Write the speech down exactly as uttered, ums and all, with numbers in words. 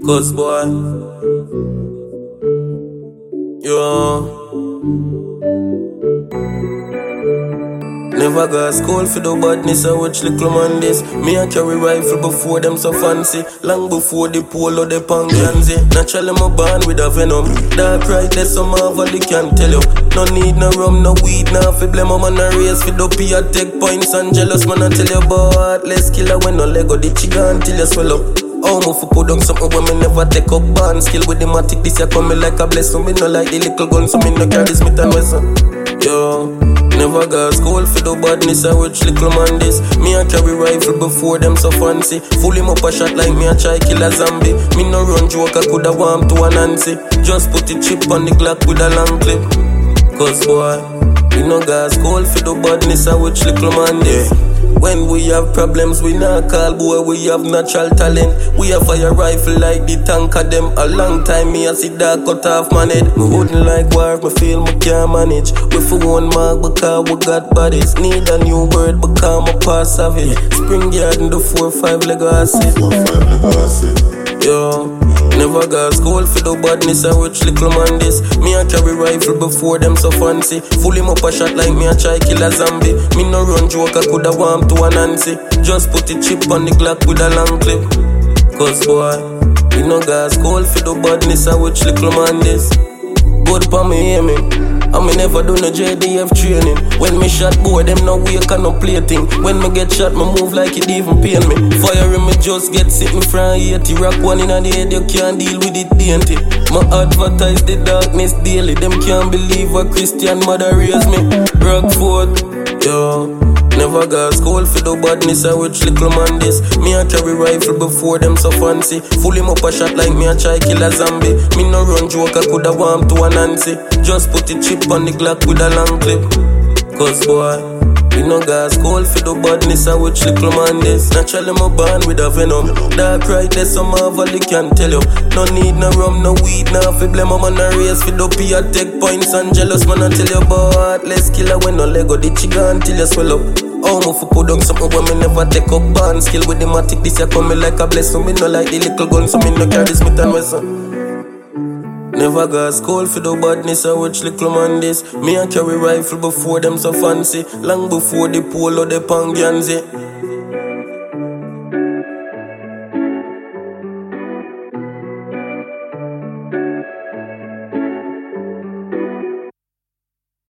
Cause boy, yo, never got school for the badness. I watch little man this. Me a carry rifle before them so fancy. Long before the polo, the panganzi. Naturally my born with a venom. Dark right there, some Marvel can tell you. No need no rum, no weed, no fi blame. I'm on a race for the P take points and jealous man. I tell you about let's killer when no Lego the chicken until you swell up. Oh, mo fi put down something when me never take up band. Skill with the matic, this ya come me like a blessing. Me no like the little gun, so me no carry Smith and Wesson. Yo, never got school for the badness. I watch little man this. Me a carry rifle before them so fancy. Full him up a shot like me a try kill a zombie. Me no run joke, I coulda warm to a Nancy. Just put the chip on the Glock with a long clip. Cause boy, we no got school for the badness. I watch little man this. When we have problems, we not call boy, we have natural talent. We have fire rifle like the tank of them. A long time me a see that cut off man head. Me wouldn't like war, me feel me can't manage. We for one mark because we got bodies. Need a new word because my past savage. Spring yard in the four five legacy. Yo, never got school for the badness. I watch little man this. Me a carry rifle before them so fancy. Full him up a shot like me a try kill a zombie. Me no run joke, I coulda warm to a Nancy. Just put the chip on the Glock with a long clip. Cause boy, we no got school for the badness. I watch little man this. Good pa me hear me. I me never do no J D F training. When me shot boy, them no wake and no play thing. When me get shot, me move like it even pain me. Fire me just get sitting from eighty. Rock one in the head, you can't deal with it dainty. Me advertise the darkness daily. Them can't believe a Christian mother raised me. Rockford, yo. Never got school for the badness. I watch little man this. Me a carry rifle before them so fancy. Full him up a shot like me a try kill a zombie. Me no run joke, I coulda warm to a Nancy. Just put the chip on the Glock with a long clip. Cause boy, we no got school for the badness. I watch little man this. Naturally my born with a venom. Dark right there, some Marvel can tell you. No need no rum, no weed, no fi blame. I'm on a race for the P take points and jealous man. I tell you about let's killer when no Lego the chicken until you swell up. Oh, mo fi put down something when me never take up band. Skill with the matic, this ya come me like a blessing. Me no like the little gun, so me no carry Smith and Wesson. Never got school for the badness. I watch little man this. Me a carry rifle before them so fancy. Long before the polo, the panganzi.